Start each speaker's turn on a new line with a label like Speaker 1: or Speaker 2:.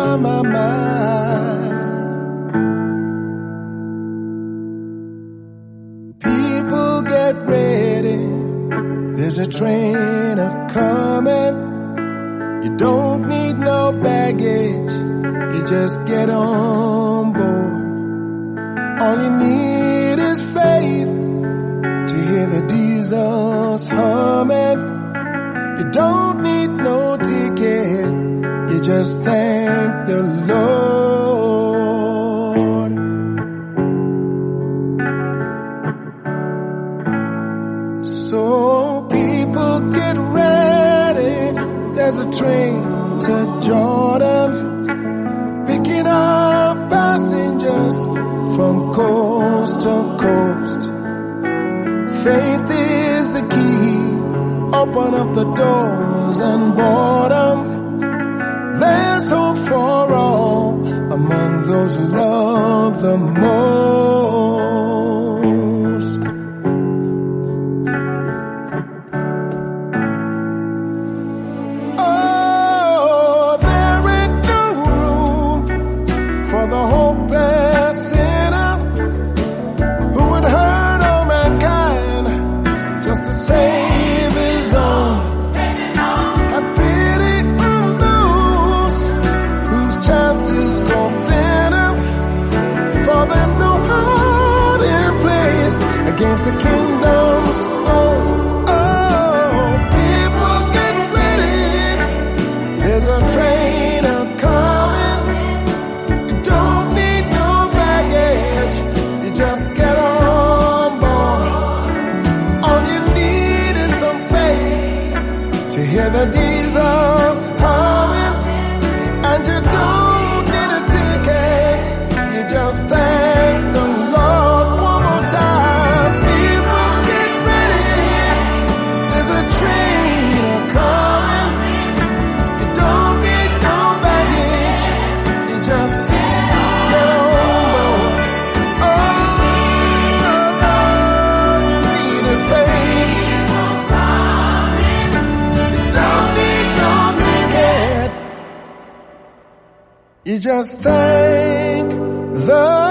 Speaker 1: People get ready, there's a train a-coming. You don't need no baggage, you just get on board. All you need is faith to hear the diesels humming. You don't need no ticket, you just thank the Lord. So people get ready, there's a train to Jordan, picking up passengers from coast to coast. Faith is the key, open up the doors and board 'em. There's hope for all among those who love the most. Oh, there ain't no room for the hopeless sinner who would hurt all mankind just to save his own. Have pity on those whose chances go thinner, for there's no hiding place against the kingdom's foe. Oh, people get ready, there's a train a-coming. You don't need no baggage, you just get on board. All you need is some faith to hear the diesels humming. And you don't need a ticket, you just thank the Lord. One more time, people get ready, there's a train a-coming. You don't need no baggage, you just get on board. All you need is faith, you don't need no ticket, you just thank the